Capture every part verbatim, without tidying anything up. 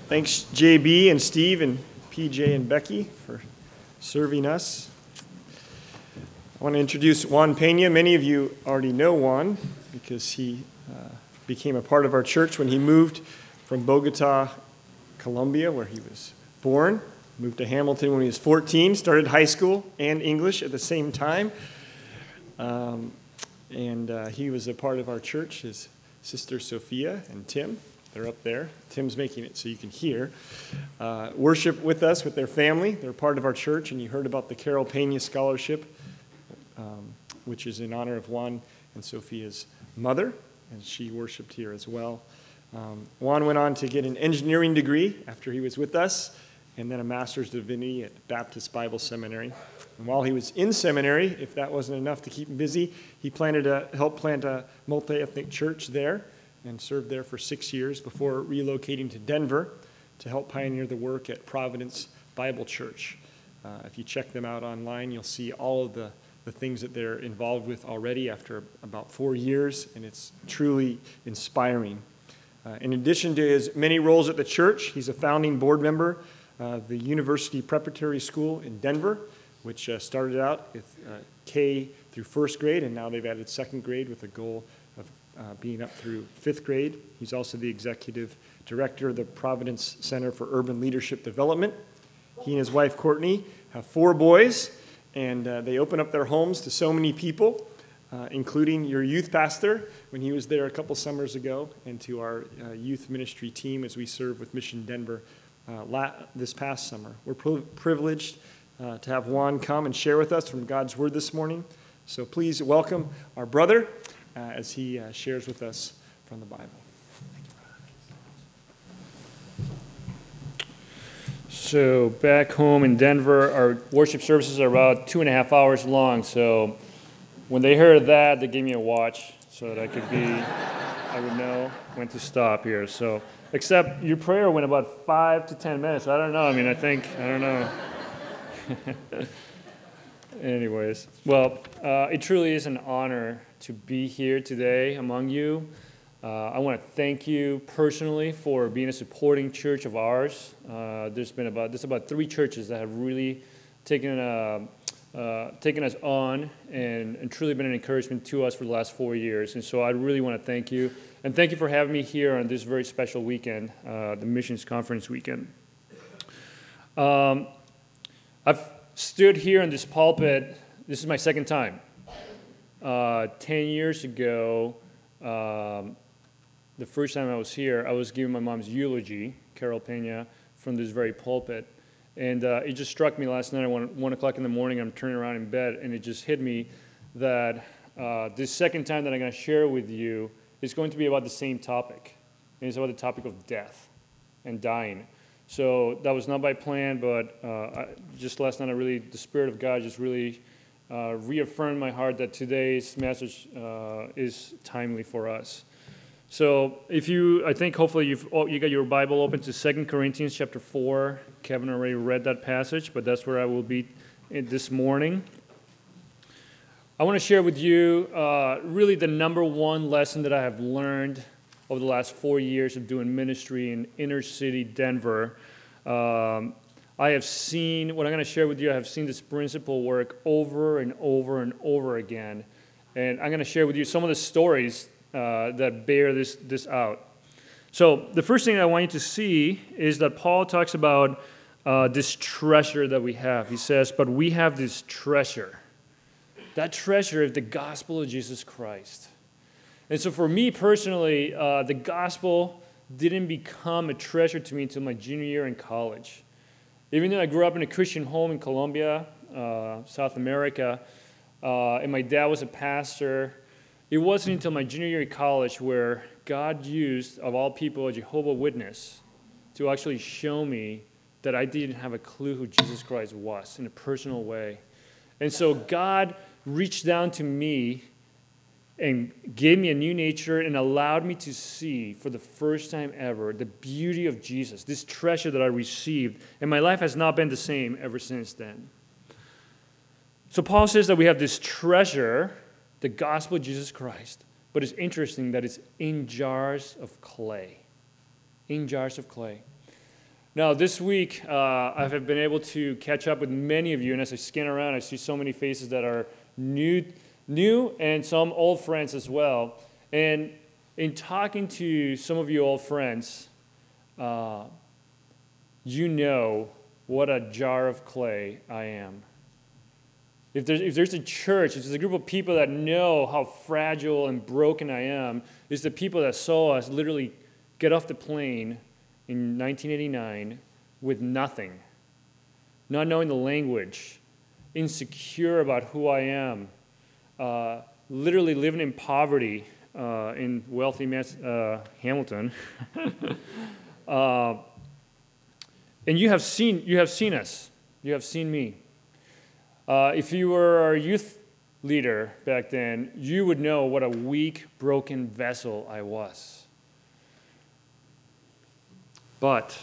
Thanks, J B and Steve and P J and Becky, for serving us. I want to introduce Juan Pena. Many of you already know Juan because he uh, became a part of our church when he moved from Bogota, Colombia, where he was born. Moved to Hamilton when he was fourteen, started high school and English at the same time. Um, and uh, he was a part of our church. His sister Sophia and Tim, they're up there. Tim's making it so you can hear. Uh, worship with us, with their family. They're part of our church, and you heard about the Carol Pena Scholarship, um, which is in honor of Juan and Sophia's mother, and she worshiped here as well. Um, Juan went on to get an engineering degree after he was with us, and then a master's divinity at Baptist Bible Seminary. And while he was in seminary, if that wasn't enough to keep him busy, he planned to help plant a multi-ethnic church there and served there for six years before relocating to Denver to help pioneer the work at Providence Bible Church. Uh, if you check them out online, you'll see all of the, the things that they're involved with already after about four years, and it's truly inspiring. Uh, in addition to his many roles at the church, he's a founding board member of the University Preparatory School in Denver, which uh, started out with uh, K through first grade, and now they've added second grade with a goal of uh, being up through fifth grade. He's also the executive director of the Providence Center for Urban Leadership Development. He and his wife, Courtney, have four boys, and uh, they open up their homes to so many people, uh, including your youth pastor when he was there a couple summers ago, and to our uh, youth ministry team as we serve with Mission Denver uh, la- this past summer. We're pri- privileged uh, to have Juan come and share with us from God's Word this morning. So please welcome our brother uh, as he uh, shares with us from the Bible. So back home in Denver, our worship services are about two and a half hours long. So when they heard that, they gave me a watch so that I could be, I would know when to stop here. So, except your prayer went about five to ten minutes. I don't know. I mean, I think, I don't know. Anyways, well, uh, it truly is an honor to be here today among you. Uh, I want to thank you personally for being a supporting church of ours. Uh, there's been about there's about three churches that have really taken uh, uh, taken us on and, and truly been an encouragement to us for the last four years. And so I really want to thank you, and thank you for having me here on this very special weekend, uh, the Missions Conference weekend. Um, I've stood here in this pulpit. This is my second time. Uh, ten years ago. Um, The first time I was here, I was giving my mom's eulogy, Carol Pena, from this very pulpit. And uh, it just struck me last night at one, one o'clock in the morning. I'm turning around in bed, and it just hit me that uh, this second time that I'm going to share with you is going to be about the same topic. And it's about the topic of death and dying. So that was not by plan, but uh, I, just last night, I really, the Spirit of God just really uh, reaffirmed my heart that today's message uh, is timely for us. So if you, I think hopefully you've oh, you got your Bible open to Second Corinthians chapter four. Kevin already read that passage, but that's where I will be this morning. I want to share with you uh, really the number one lesson that I have learned over the last four years of doing ministry in inner city Denver. Um, I have seen, what I'm going to share with you, I have seen this principle work over and over and over again. And I'm going to share with you some of the stories Uh, that bear this, this out. So the first thing I want you to see is that Paul talks about uh, this treasure that we have. He says, but we have this treasure. That treasure is the gospel of Jesus Christ. And so for me personally, uh, the gospel didn't become a treasure to me until my junior year in college. Even though I grew up in a Christian home in Colombia, uh, South America, uh, and my dad was a pastor, it wasn't until my junior year in college where God used, of all people, a Jehovah's Witness to actually show me that I didn't have a clue who Jesus Christ was in a personal way. And so God reached down to me and gave me a new nature and allowed me to see for the first time ever the beauty of Jesus, this treasure that I received. And my life has not been the same ever since then. So Paul says that we have this treasure, the gospel of Jesus Christ, but it's interesting that it's in jars of clay. In jars of clay. Now, this week, uh, I have been able to catch up with many of you, and as I scan around, I see so many faces that are new, new and some old friends as well. And in talking to some of you old friends, uh, you know what a jar of clay I am. If there's, if there's a church, if there's a group of people that know how fragile and broken I am, it's the people that saw us literally get off the plane in nineteen eighty-nine with nothing, not knowing the language, insecure about who I am, uh, literally living in poverty uh, in wealthy Mass, uh, Hamilton. uh, and you have seen you have seen us. You have seen me. Uh, if you were our youth leader back then, you would know what a weak, broken vessel I was. But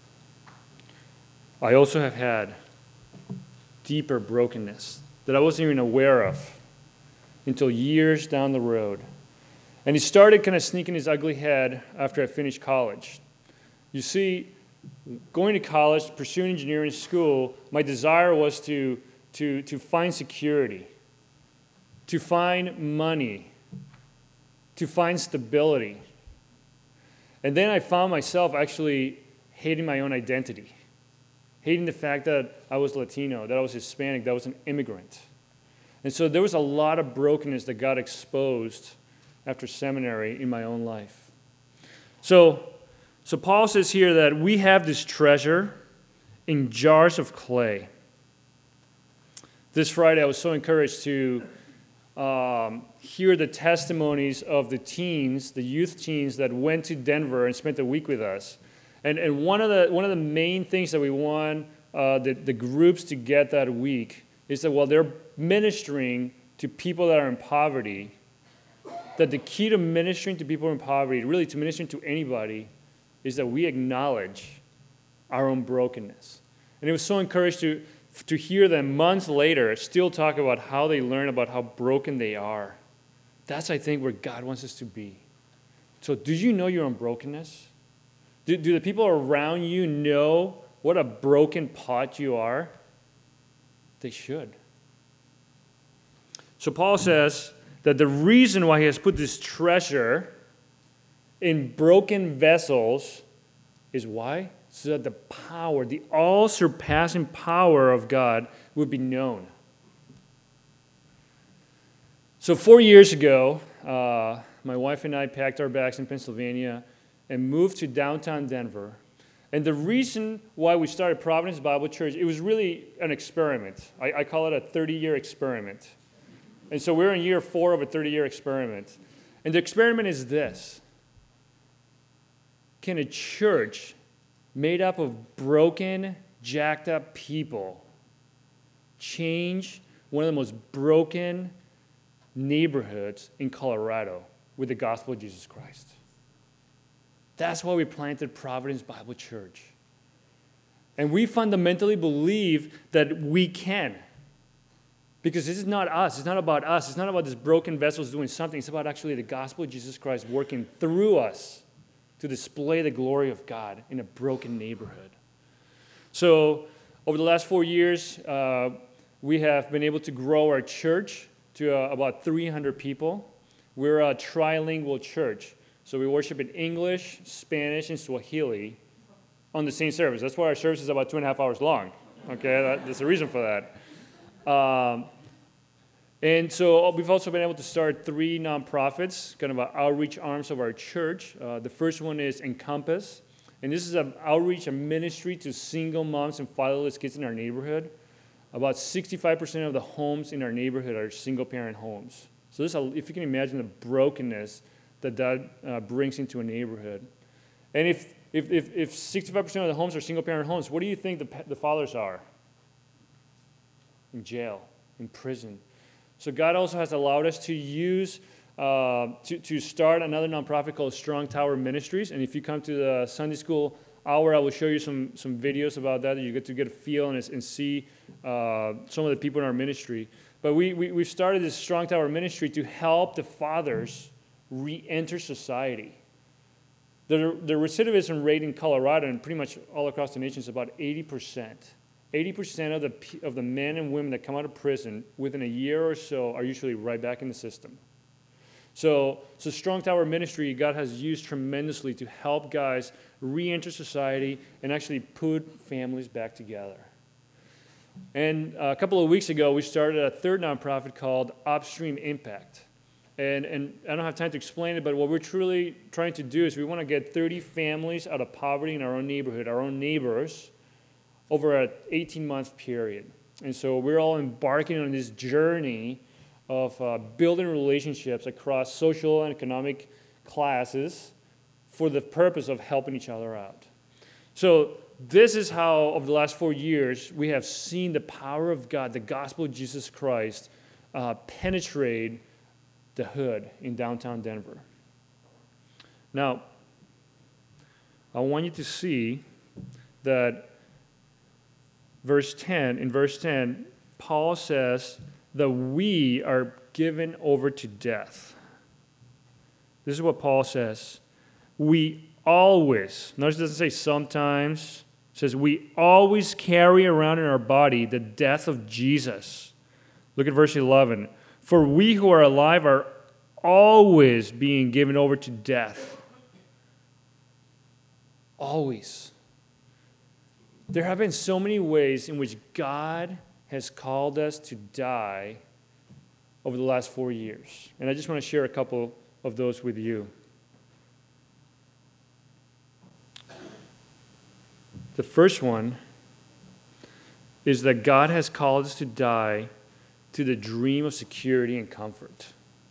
I also have had deeper brokenness that I wasn't even aware of until years down the road. And it started kind of sneaking his ugly head after I finished college. You see, going to college, pursuing engineering school, my desire was to, to, to find security, to find money, to find stability. And then I found myself actually hating my own identity, hating the fact that I was Latino, that I was Hispanic, that I was an immigrant. And so there was a lot of brokenness that got exposed after seminary in my own life. So, so Paul says here that we have this treasure in jars of clay. This Friday, I was so encouraged to Um, hear the testimonies of the teens, the youth teens that went to Denver and spent a week with us. And, and one of the one of the main things that we want uh, the, the groups to get that week is that while they're ministering to people that are in poverty, that the key to ministering to people in poverty, really to ministering to anybody, is that we acknowledge our own brokenness. And it was so encouraged to to hear them months later still talk about how they learn about how broken they are. That's, I think, where God wants us to be. So do you know your own brokenness? Do, do the people around you know what a broken pot you are? They should. So Paul says that the reason why he has put this treasure in broken vessels is why? So that the power, the all-surpassing power of God would be known. So four years ago, uh, my wife and I packed our bags in Pennsylvania and moved to downtown Denver. And the reason why we started Providence Bible Church, it was really an experiment. I, I call it a thirty-year experiment. And so we're in year four of a thirty-year experiment. And the experiment is this. Can a church made up of broken, jacked up people change one of the most broken neighborhoods in Colorado with the gospel of Jesus Christ? That's why we planted Providence Bible Church. And we fundamentally believe that we can. Because this is not us. It's not about us. It's not about these broken vessels doing something. It's about actually the gospel of Jesus Christ working through us to display the glory of God in a broken neighborhood. So over the last four years, uh, we have been able to grow our church to uh, about three hundred people. We're a trilingual church. So we worship in English, Spanish, and Swahili on the same service. That's why our service is about two and a half hours long. Okay, that, there's a reason for that. Um, and so we've also been able to start three nonprofits, kind of outreach arms of our church. Uh, the first one is Encompass, and this is an outreach and ministry to single moms and fatherless kids in our neighborhood. About sixty-five percent of the homes in our neighborhood are single-parent homes. So this, if you can imagine the brokenness that that uh, brings into a neighborhood. And if, if, if, if sixty-five percent of the homes are single-parent homes, what do you think the, the fathers are? In jail, in prison. So God also has allowed us to use, uh, to, to start another nonprofit called Strong Tower Ministries. And if you come to the Sunday school hour, I will show you some, some videos about that. You get to get a feel and, and see uh, some of the people in our ministry. But we, we, we've started this Strong Tower Ministry to help the fathers re-enter society. The, the recidivism rate in Colorado and pretty much all across the nation is about eighty percent. eighty percent of the, of the men and women that come out of prison within a year or so are usually right back in the system. So, so Strong Tower Ministry, God has used tremendously to help guys re-enter society and actually put families back together. And a couple of weeks ago, we started a third nonprofit called Upstream Impact. And, and I don't have time to explain it, but what we're truly trying to do is we want to get thirty families out of poverty in our own neighborhood, our own neighbors, over an eighteen-month period. And so we're all embarking on this journey of uh, building relationships across social and economic classes for the purpose of helping each other out. So this is how, over the last four years, we have seen the power of God, the gospel of Jesus Christ, uh, penetrate the hood in downtown Denver. Now, I want you to see that verse ten, in verse ten, Paul says that we are given over to death. This is what Paul says. We always, notice it doesn't say sometimes, it says we always carry around in our body the death of Jesus. Look at verse eleven. For we who are alive are always being given over to death. Always. There have been so many ways in which God has called us to die over the last four years. And I just want to share a couple of those with you. The first one is that God has called us to die to the dream of security and comfort.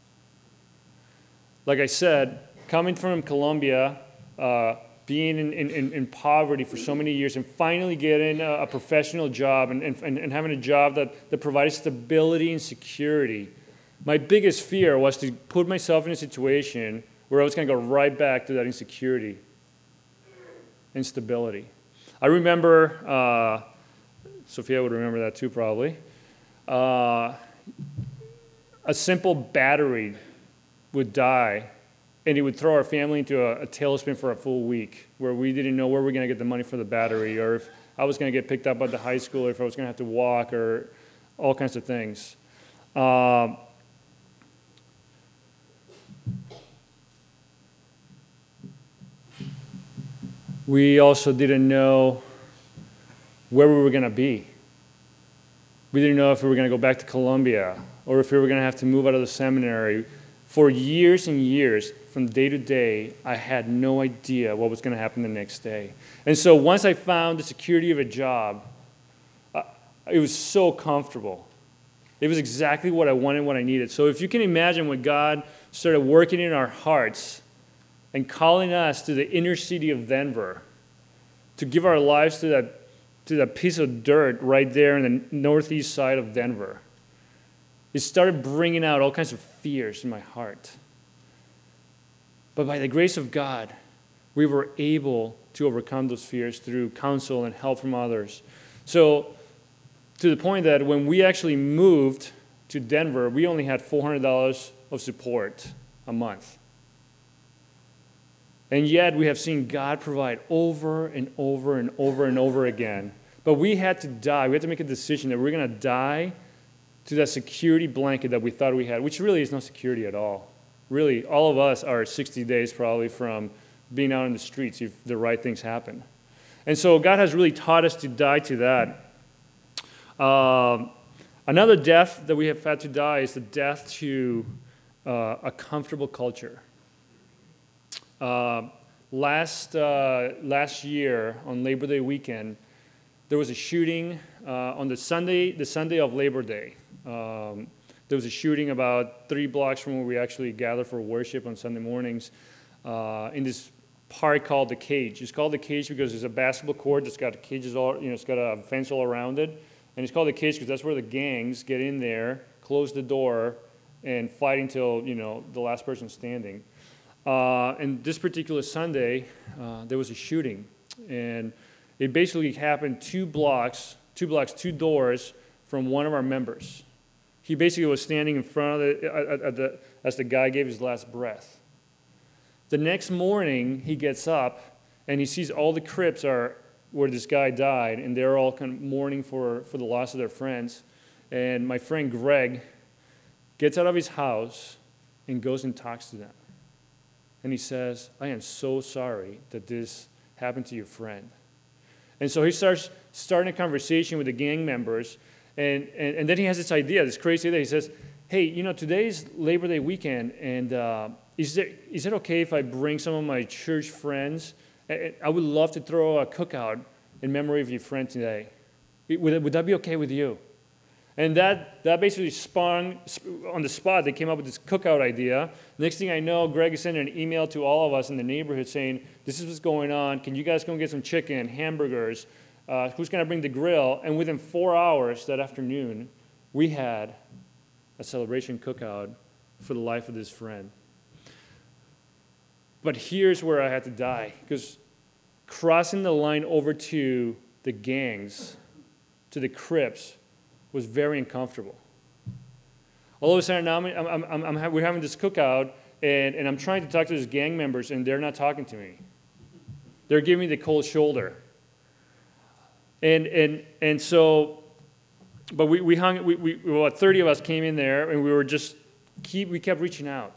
Like I said, coming from Colombia, uh, being in, in, in poverty for so many years, and finally getting a, a professional job and, and, and having a job that, that provides stability and security, my biggest fear was to put myself in a situation where I was going to go right back to that insecurity, instability. I remember, uh, Sophia would remember that too probably, Uh, a simple battery would die, and it would throw our family into a, a tailspin for a full week, where we didn't know where we were going to get the money for the battery, or if I was going to get picked up at the high school, or if I was going to have to walk, or all kinds of things. Um, we also didn't know where we were going to be. We didn't know if we were going to go back to Colombia or if we were going to have to move out of the seminary. For years and years, from day to day, I had no idea what was going to happen the next day. And so once I found the security of a job, uh, it was so comfortable. It was exactly what I wanted, what I needed. So if you can imagine when God started working in our hearts and calling us to the inner city of Denver to give our lives to that to that piece of dirt right there in the northeast side of Denver, it started bringing out all kinds of fears in my heart. But by the grace of God, we were able to overcome those fears through counsel and help from others. So to the point that when we actually moved to Denver, we only had four hundred dollars of support a month. And yet we have seen God provide over and over and over and over again. But we had to die. We had to make a decision that we're going to die to that security blanket that we thought we had, which really is no security at all. Really, all of us are sixty days probably from being out in the streets if the right things happen. And so God has really taught us to die to that. Um, another death that we have had to die is the death to uh, a comfortable culture. Uh, last uh, last year on Labor Day weekend, there was a shooting uh, on the Sunday the Sunday of Labor Day. Um, there was a shooting about three blocks from where we actually gather for worship on Sunday mornings uh, in this park called the Cage. It's called the Cage because it's a basketball court that's got cages all you know it's got a fence all around it, and it's called the Cage because that's where the gangs get in there, close the door, and fight until you know the last person standing. Uh, and this particular Sunday, uh, there was a shooting, and it basically happened two blocks, two blocks, two doors from one of our members. He basically was standing in front of the, at, at the as the guy gave his last breath. The next morning, he gets up, and he sees all the crypts are where this guy died, and they're all kind of mourning for, for the loss of their friends. And my friend Greg gets out of his house and goes and talks to them. And he says, I am so sorry that this happened to your friend. And so he starts starting a conversation with the gang members, and, and, and then he has this idea, this crazy idea. He says, hey, you know, today's Labor Day weekend, and uh, is, there, is it okay if I bring some of my church friends? I would love to throw a cookout in memory of your friend today. Would, would that be okay with you? And that, that basically spun, on the spot, they came up with this cookout idea. Next thing I know, Greg is sending an email to all of us in the neighborhood saying, this is what's going on. Can you guys go and get some chicken, hamburgers? Uh, who's going to bring the grill? And within four hours that afternoon, we had a celebration cookout for the life of this friend. But here's where I had to die, because crossing the line over to the gangs, to the Crips, was very uncomfortable. All of a sudden, now I'm, I'm, I'm, I'm, we're having this cookout, and, and I'm trying to talk to these gang members, and they're not talking to me. They're giving me the cold shoulder. And and and so, but we, we hung, we, we, well, thirty of us came in there, and we were just, keep, we kept reaching out.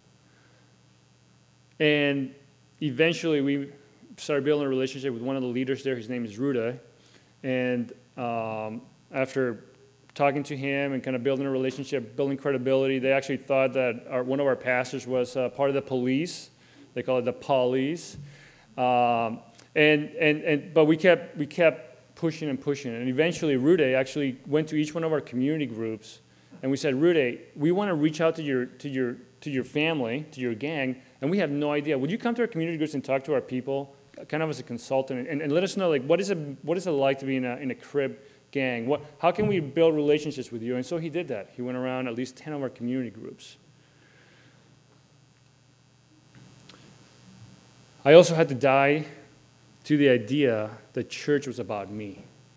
And eventually, we started building a relationship with one of the leaders there. His name is Ruda. And um, after talking to him and kind of building a relationship, building credibility, they actually thought that our, one of our pastors was uh, part of the police. They call it the police. Um, and, and, and, but we kept, we kept pushing and pushing. And eventually, Rude actually went to each one of our community groups. And we said, Rude, we want to reach out to your, to, your, to your family, to your gang, and we have no idea. Would you come to our community groups and talk to our people, kind of as a consultant, and, and let us know, like, what is it, what is it like to be in a, in a crib gang? What, how can we build relationships with you? And so he did that. He went around at least ten of our community groups. I also had to die to the idea that church was about me.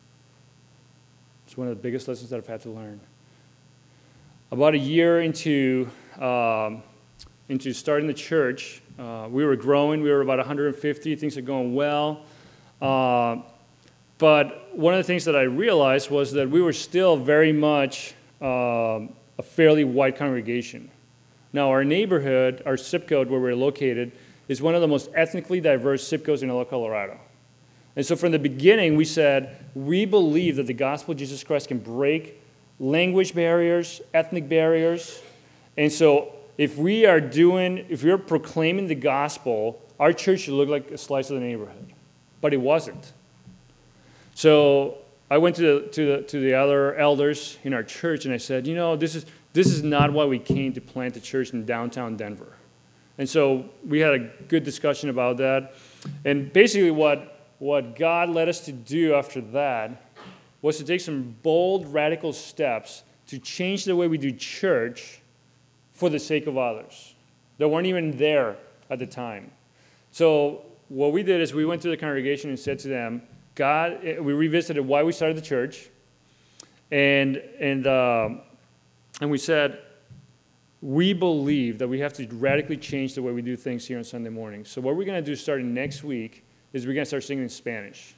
It's one of the biggest lessons that I've had to learn. About a year into, um, into starting the church, uh, we were growing. We were about one hundred fifty. Things are going well. Uh, but one of the things that I realized was that we were still very much um, a fairly white congregation. Now, our neighborhood, our zip code where we're located, is one of the most ethnically diverse zip codes in all of Colorado. And so from the beginning, we said, we believe that the gospel of Jesus Christ can break language barriers, ethnic barriers. And so if we are doing, if we're proclaiming the gospel, our church should look like a slice of the neighborhood. But it wasn't. So I went to the, to the, to the other elders in our church, and I said, you know, this is, this is not why we came to plant a church in downtown Denver. And so we had a good discussion about that. And basically what, what God led us to do after that was to take some bold, radical steps to change the way we do church for the sake of others that weren't even there at the time. So what we did is we went to the congregation and said to them, God, we revisited why we started the church, and, and, uh, and we said, we believe that we have to radically change the way we do things here on Sunday morning. So what we're going to do starting next week is we're going to start singing in Spanish.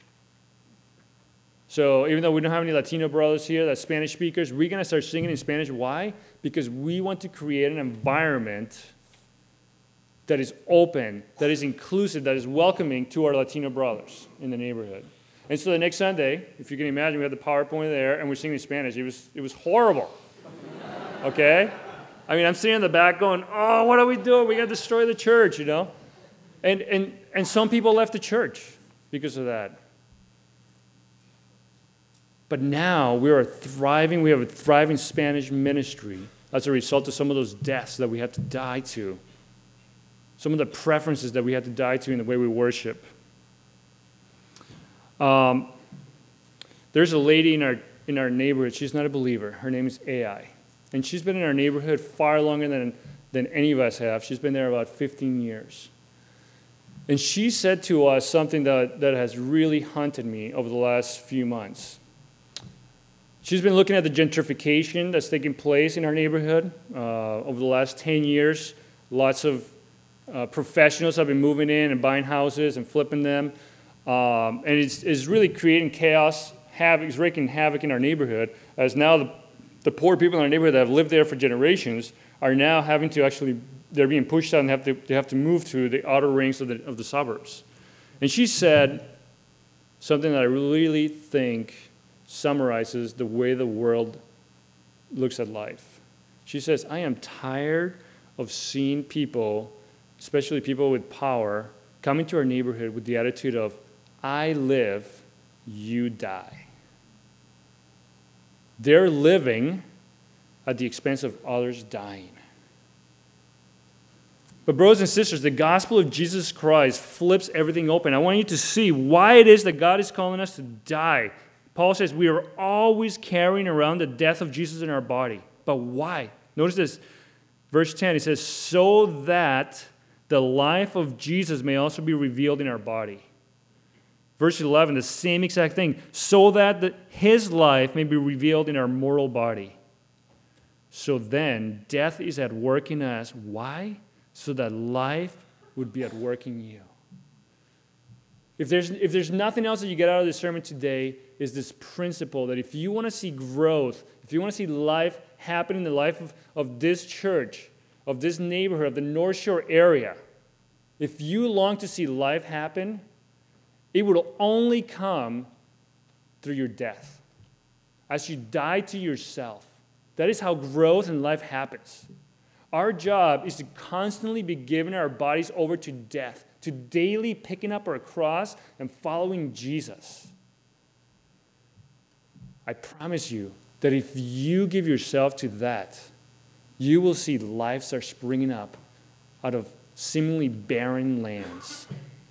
So even though we don't have any Latino brothers here that's Spanish speakers, we're going to start singing in Spanish. Why? Because we want to create an environment that is open, that is inclusive, that is welcoming to our Latino brothers in the neighborhood. And so the next Sunday, if you can imagine, we had the PowerPoint there, and we're singing in Spanish. It was, it was horrible, okay? I mean, I'm sitting in the back going, oh, what are we doing? We got to destroy the church, you know? And, and, and some people left the church because of that. But now we are thriving. We have a thriving Spanish ministry as a result of some of those deaths that we had to die to, some of the preferences that we had to die to in the way we worship. Um, there's a lady in our, in our neighborhood. She's not a believer. Her name is A I. And she's been in our neighborhood far longer than, than any of us have. She's been there about fifteen years. And she said to us something that, that has really haunted me over the last few months. She's been looking at the gentrification that's taking place in our neighborhood uh, over the last ten years. Lots of uh, professionals have been moving in and buying houses and flipping them. Um, and it's, it's really creating chaos, havoc, it's wreaking havoc in our neighborhood, as now the, the poor people in our neighborhood that have lived there for generations are now having to actually, they're being pushed out and have to, they have to move to the outer rings of the, of the suburbs. And she said something that I really think summarizes the way the world looks at life. She says, I am tired of seeing people, especially people with power, come into our neighborhood with the attitude of, I live, you die. They're living at the expense of others dying. But brothers and sisters, the gospel of Jesus Christ flips everything open. I want you to see why it is that God is calling us to die. Paul says we are always carrying around the death of Jesus in our body. But why? Notice this. Verse ten, it says, so that the life of Jesus may also be revealed in our body. Verse eleven, the same exact thing. So that the, his life may be revealed in our mortal body. So then, death is at work in us. Why? So that life would be at work in you. If there's, if there's nothing else that you get out of this sermon today, is this principle that if you want to see growth, if you want to see life happen in the life of, of this church, of this neighborhood, of the North Shore area, if you long to see life happen, it will only come through your death. As you die to yourself. That is how growth in life happens. Our job is to constantly be giving our bodies over to death, to daily picking up our cross and following Jesus. I promise you that if you give yourself to that, you will see life start springing up out of seemingly barren lands.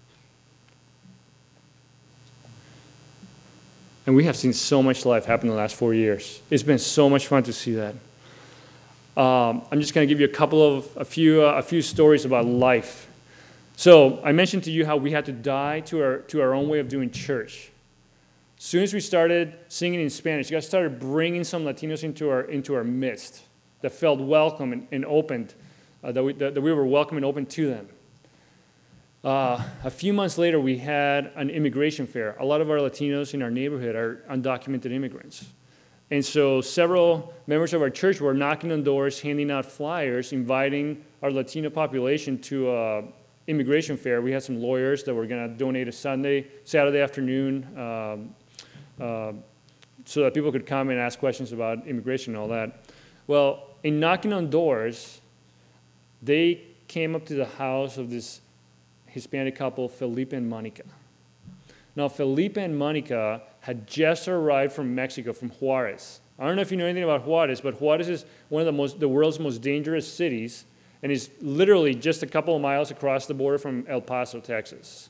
And we have seen so much life happen in the last four years. It's been so much fun to see that. Um, I'm just going to give you a couple of, a few, uh, a few stories about life. So I mentioned to you how we had to die to our, to our own way of doing church. As soon as we started singing in Spanish, God started bringing some Latinos into our, into our midst that felt welcome and, and opened, uh, that, we, that, that we were welcome and open to them. Uh, a few months later, we had an immigration fair. A lot of our Latinos in our neighborhood are undocumented immigrants. And so several members of our church were knocking on doors, handing out flyers, inviting our Latino population to an immigration fair. We had some lawyers that were going to donate a Sunday, Saturday afternoon, um, uh, so that people could come and ask questions about immigration and all that. Well, in knocking on doors, they came up to the house of this Hispanic couple, Felipe and Monica. Now, Felipe and Monica had just arrived from Mexico, from Juarez. I don't know if you know anything about Juarez, but Juarez is one of the most, the world's most dangerous cities, and is literally just a couple of miles across the border from El Paso, Texas.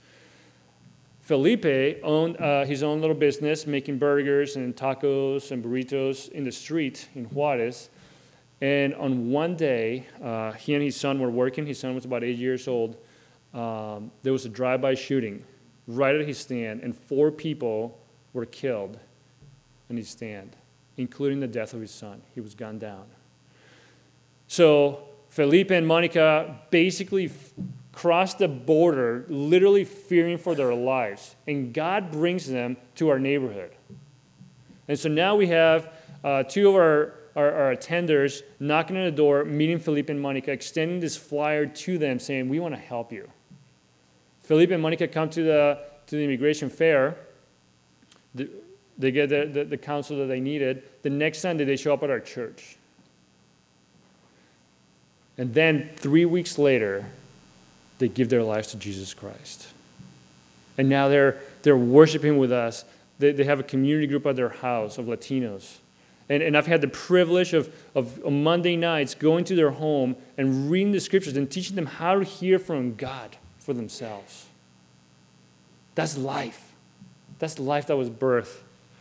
Felipe owned uh, his own little business, making burgers and tacos and burritos in the street in Juarez. And on one day, uh, he and his son were working. His son was about eight years old. Um, there was a drive-by shooting right at his stand, and four people were killed in his stand, including the death of his son. He was gunned down. So Felipe and Monica basically f- crossed the border, literally fearing for their lives, and God brings them to our neighborhood. And so now we have uh, two of our, our, our attenders knocking on the door, meeting Felipe and Monica, extending this flyer to them, saying, we want to help you. Felipe and Monica come to the to the immigration fair. The, they get the, the, the counsel that they needed. The next Sunday, they show up at our church. And then three weeks later, they give their lives to Jesus Christ. And now they're they're worshiping with us. They, they have a community group at their house of Latinos. And, and I've had the privilege of, of on Monday nights going to their home and reading the scriptures and teaching them how to hear from God for themselves. That's life. That's the life that was birthed.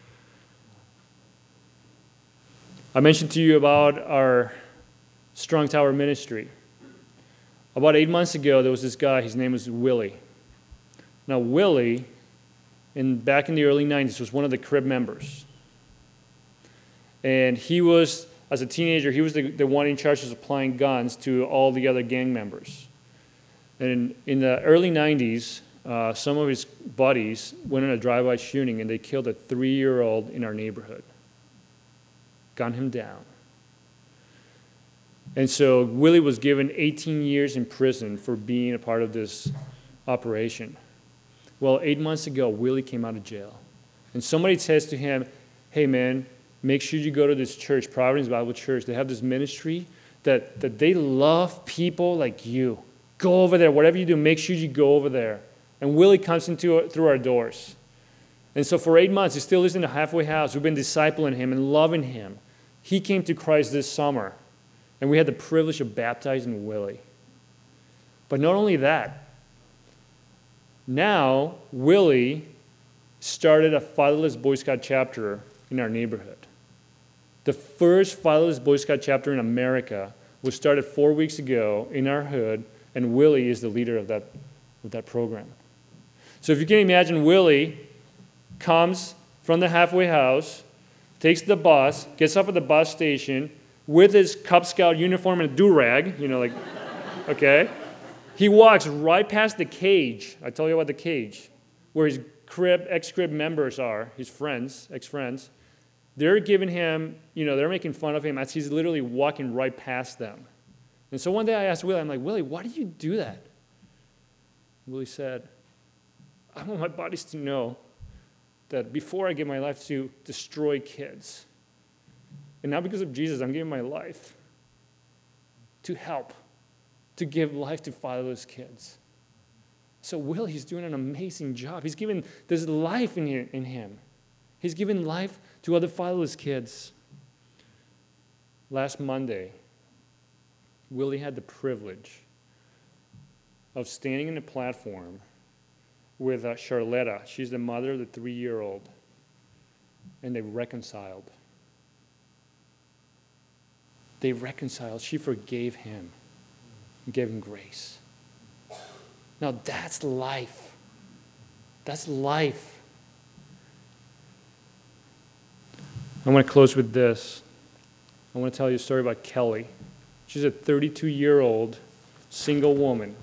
I mentioned to you about our Strong Tower ministry. About eight months ago, there was this guy, his name was Willie. Now, Willie, in, back in the early nineties, was one of the crib members. And he was, as a teenager, he was the, the one in charge of supplying guns to all the other gang members. And in the early nineties, uh, some of his buddies went on a drive-by shooting, and they killed a three-year-old in our neighborhood. Gunned him down. And so Willie was given eighteen years in prison for being a part of this operation. Well, eight months ago, Willie came out of jail. And somebody says to him, hey, man, make sure you go to this church, Providence Bible Church. They have this ministry that, that they love people like you. Go over there. Whatever you do, make sure you go over there. And Willie comes into through our doors. And so for eight months, he still lives in the halfway house. We've been discipling him and loving him. He came to Christ this summer, and we had the privilege of baptizing Willie. But not only that, now Willie started a Fatherless Boy Scout chapter in our neighborhood. The first Fatherless Boy Scout chapter in America was started four weeks ago in our hood, and Willie is the leader of that, of that program. So if you can imagine, Willie comes from the halfway house, takes the bus, gets off at the bus station with his Cub Scout uniform and a do-rag, you know, like, okay? He walks right past the cage. I told you about the cage, where his crib, ex-crib members are, his friends, ex-friends. They're giving him, you know, they're making fun of him as he's literally walking right past them. And so one day I asked Willie, I'm like, Willie, why do you do that? Willie said, I want my buddies to know that before I give my life to destroy kids, and now because of Jesus, I'm giving my life to help, to give life to fatherless kids. So Willie's doing an amazing job. He's given this life in him. He's given life to other fatherless kids. Last Monday, Willie had the privilege of standing in a platform with uh, Charletta. She's the mother of the three-year-old, and they reconciled. They reconciled. She forgave him and gave him grace. Now that's life. That's life. I want to close with this. I want to tell you a story about Kelly. She's a thirty-two-year-old single woman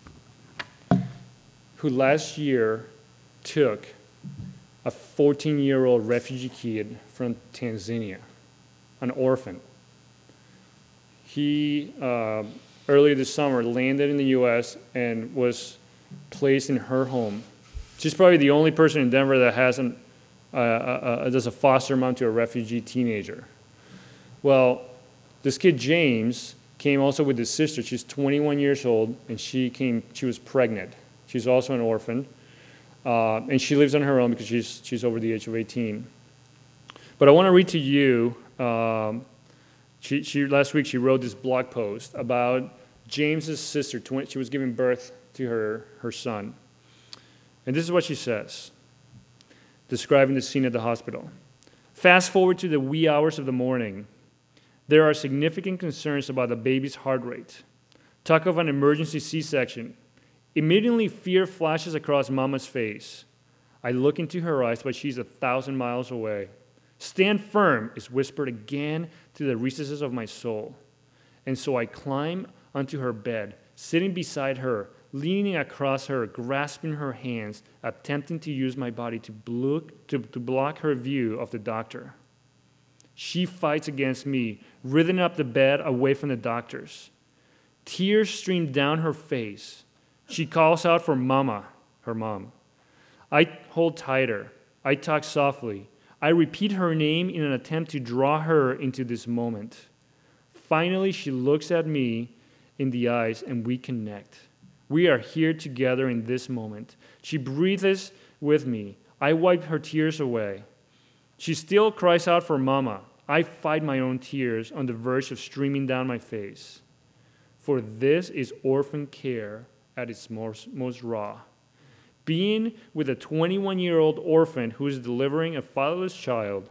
who last year took a fourteen-year-old refugee kid from Tanzania, an orphan. He, uh, earlier this summer, landed in the U S and was placed in her home. She's probably the only person in Denver that has an, uh, uh, does a foster mom to a refugee teenager. Well, this kid, James, came also with his sister. She's twenty-one years old, and she came. She was pregnant. She's also an orphan, uh, and she lives on her own because she's she's over the age of eighteen. But I want to read to you. Um, she, she last week she wrote this blog post about James's sister. She was giving birth to her her son, and this is what she says, describing the scene at the hospital. Fast forward to the wee hours of the morning. There are significant concerns about the baby's heart rate. Talk of an emergency C-section. Immediately, fear flashes across Mama's face. I look into her eyes, but she's a thousand miles away. Stand firm is whispered again to the recesses of my soul. And so I climb onto her bed, sitting beside her, leaning across her, grasping her hands, attempting to use my body to block, to, to block her view of the doctor. She fights against me, writhing up the bed away from the doctors. Tears stream down her face. She calls out for Mama, her mom. I hold tighter. I talk softly. I repeat her name in an attempt to draw her into this moment. Finally, she looks at me in the eyes, and we connect. We are here together in this moment. She breathes with me. I wipe her tears away. She still cries out for Mama. I fight my own tears on the verge of streaming down my face. For this is orphan care at its most, most raw. Being with a twenty-one-year-old orphan who is delivering a fatherless child,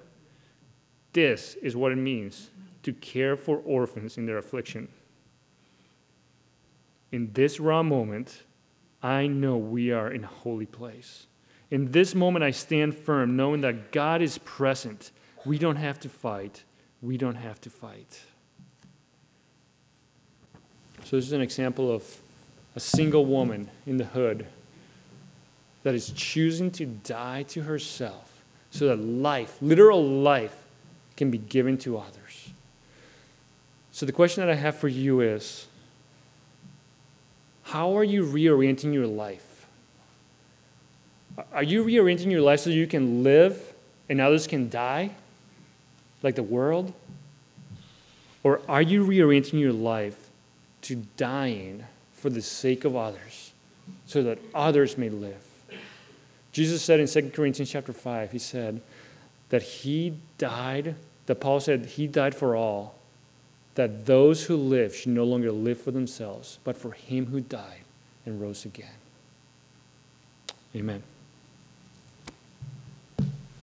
this is what it means to care for orphans in their affliction. In this raw moment, I know we are in a holy place. In this moment, I stand firm, knowing that God is present. We don't have to fight. We don't have to fight. So this is an example of a single woman in the hood that is choosing to die to herself so that life, literal life, can be given to others. So the question that I have for you is, how are you reorienting your life? Are you reorienting your life so you can live and others can die, like the world? Or are you reorienting your life to dying for the sake of others, so that others may live? Jesus said in Second Corinthians chapter five, he said that he died, that Paul said he died for all, that those who live should no longer live for themselves, but for him who died and rose again. Amen.